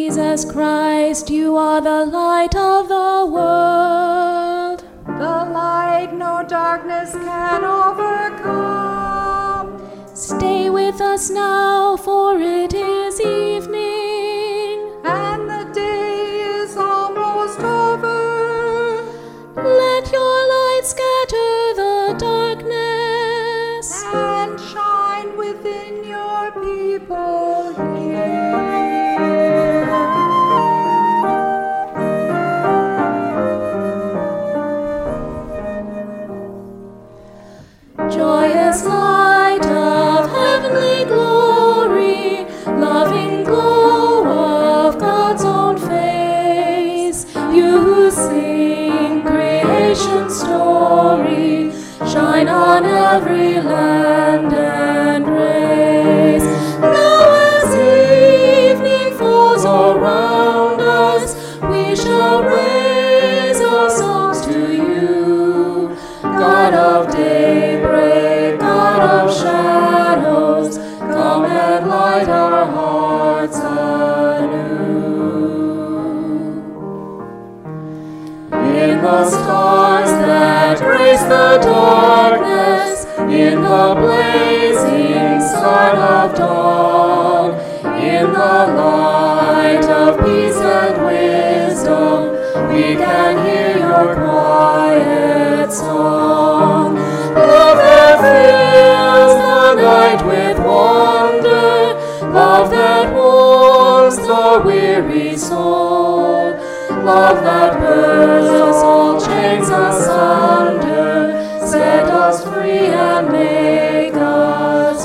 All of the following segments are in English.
Jesus Christ, you are the light of the world. The light no darkness can overcome. Stay with us now, for it is evening, and the day is almost over. Let your light scatter the darkness, and shine within your people here. Joyous light of heavenly glory, loving glow of God's own face, you who sing creation's story, shine on every land and race. Now as evening falls around us, we shall raise our songs to you, God of daybreak, God of shadows, come and light our hearts anew. In the stars that grace the darkness, in the blazing sun of dawn, in the light of peace and wisdom, we can hear your quiet song. Love that fills the night with wonder, love that warms the weary soul, love that burns all chains asunder, set us free and make us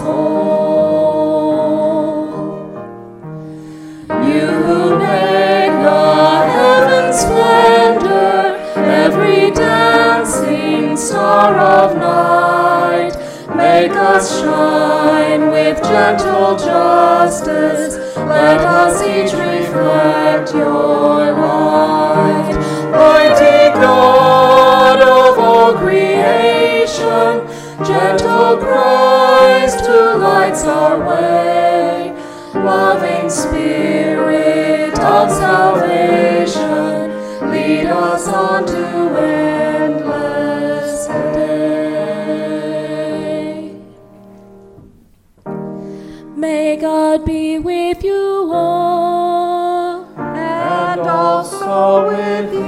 whole. You who make the heavens splendor, every dancing star of night, make us shine with gentle justice, let us each reflect your light. Mighty God of all creation, gentle Christ who lights our way, loving Spirit of salvation, lead us on to endless day. May God be with you all, and also with you.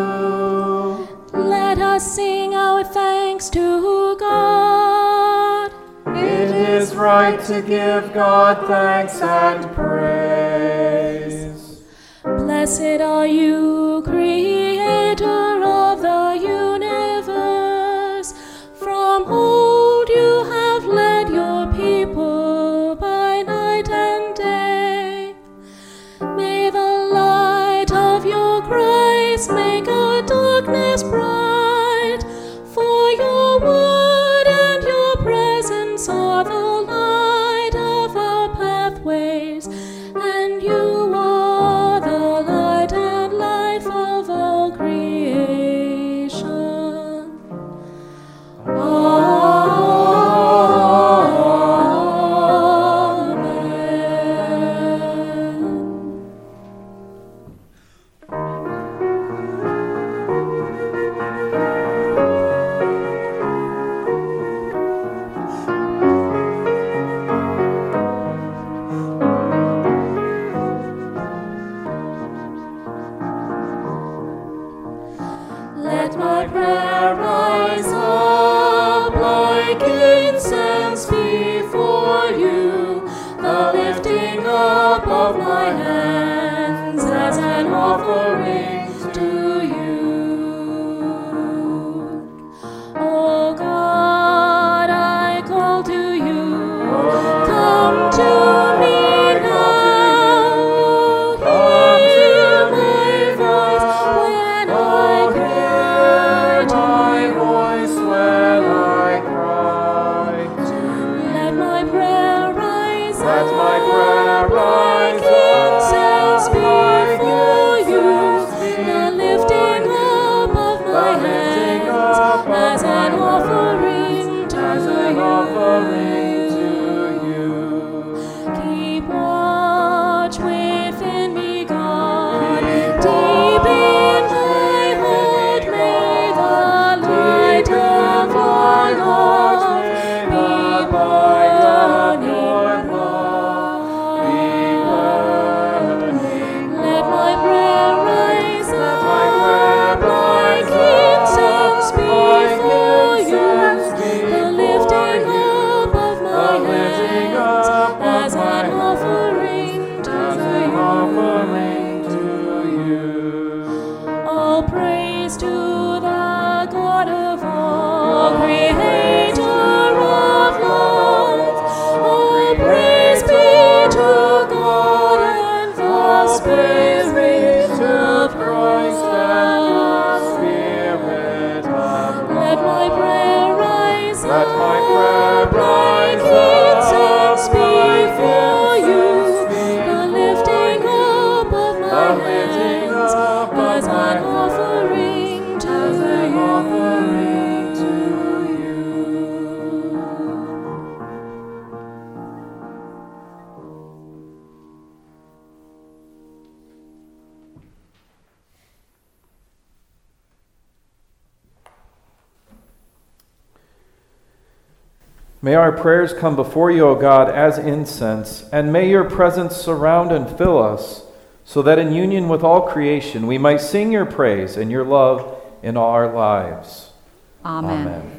let us sing our thanks to God. It is right to give God thanks and praise. Blessed are you, Creator of the universe. From old you have led your people by night and day. May the light of your Christ make our darkness bright. For your word and your presence are the light of our pathways, and you are the light and life of all creation. Amen. Let my prayer rise up like incense before you, the lifting up of my hands as an offering to you. O God, I call to you, come to me now. Hear my voice when I cry to you. Let my prayer rise up like incense May our prayers come before you, O God, as incense, and may your presence surround and fill us, so that in union with all creation we might sing your praise and your love in all our lives. Amen. Amen.